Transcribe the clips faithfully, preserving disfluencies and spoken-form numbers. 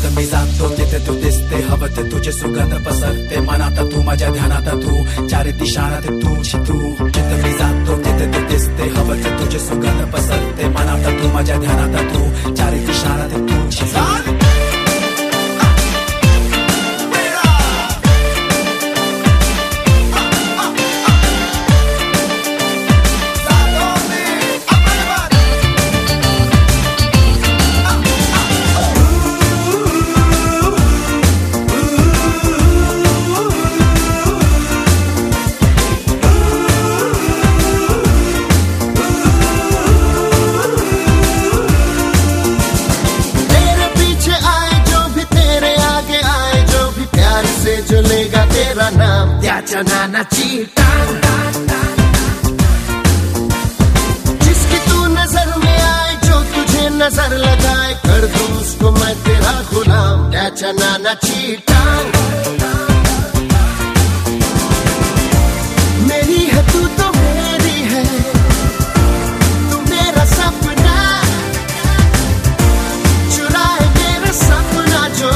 जिथं मी जातो तिथे तू दिसते, हवं ते तुझे सुगंध पसरते, मनात तू माझ्या ध्यानात तू, चार दिशात तूच तू. जिथं मी जातो तिथे तू दिसते, हवं ते तुझे सुगंध पसरते, मनात तू माझ्या ध्यानात तू, चार दिशात तूच तू. जो लेगा तेरा नाम त्याचा नाना चीटा, जिसकी तू नजर में आए, जो तुझे नजर लगाए, कर दूं उसको मैं तेरा गुलाम त्याचा नाना चीटा. मेरी है तू तो मेरी है, तू मेरा सपना, चुराए मेरा सपना जो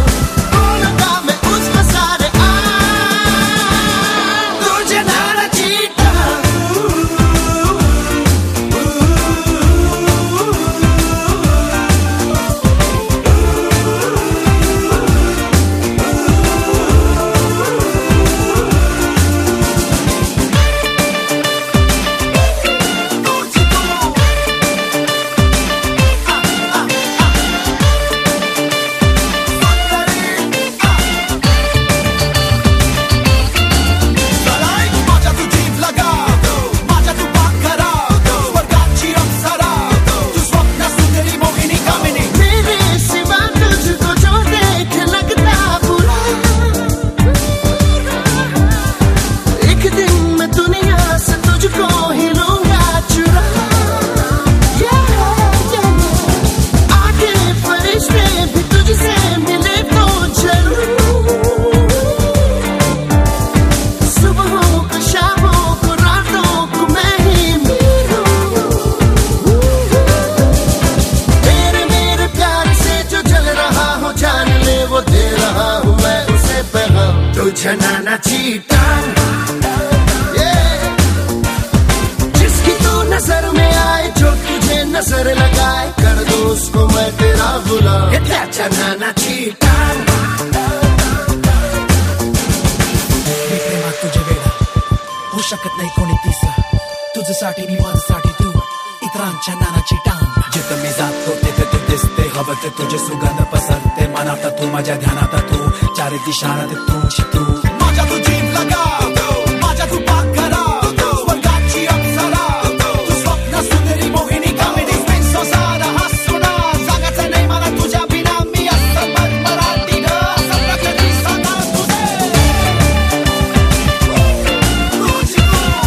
नाना चीटा. जिसकी तू नजर में आए, जो तुझे नजर लगाए, कर दो उसको मैं तेरा गुलाम त्याचा नाना चीटा. मी प्रेमात तुझे वेडा, होऊ शकत नाही कोणी तिसरा, तुझ्यासाठी मी माझ्यासाठी तू, इतरांच्या नाना चीटा. जिथं मी जातो तिथे तू दिसते, हवं ते तुझे सुगंध पसरते, मनात तू माझ्या ध्यानात तू, चार दिशात तूच तू. माझ्या तू जीव लगा, माझ्या तू पाक करा, स्वर्गाची अप्सरा, तू स्वप्न सुंदरी मोहिनी कामिनी, स्पेन्सो सारा हसुना, जागाचं नाही मला तुझ्या बिना, मी असं मराठी ग, सगळं कधी सांगा तुझे तुझी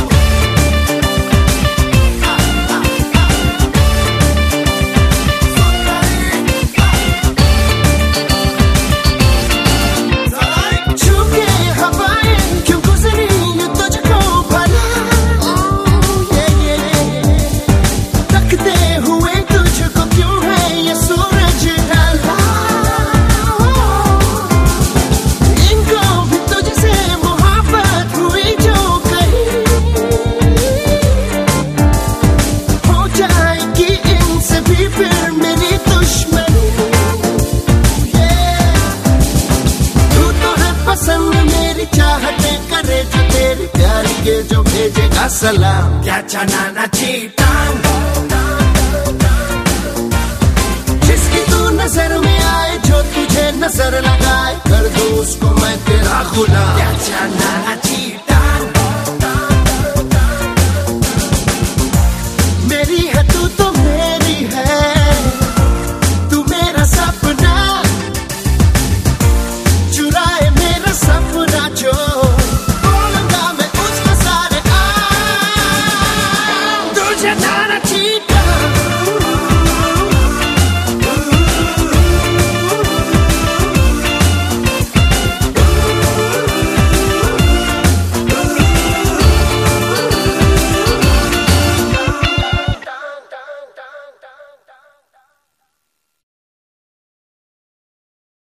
जो भेजेगा सलाम त्याचा नाना चीटा. जिसकी तू नजर में आए, जो तुझे नजर लगाए, कर दो उसको मैं तेरा गुलाम त्याचा नाना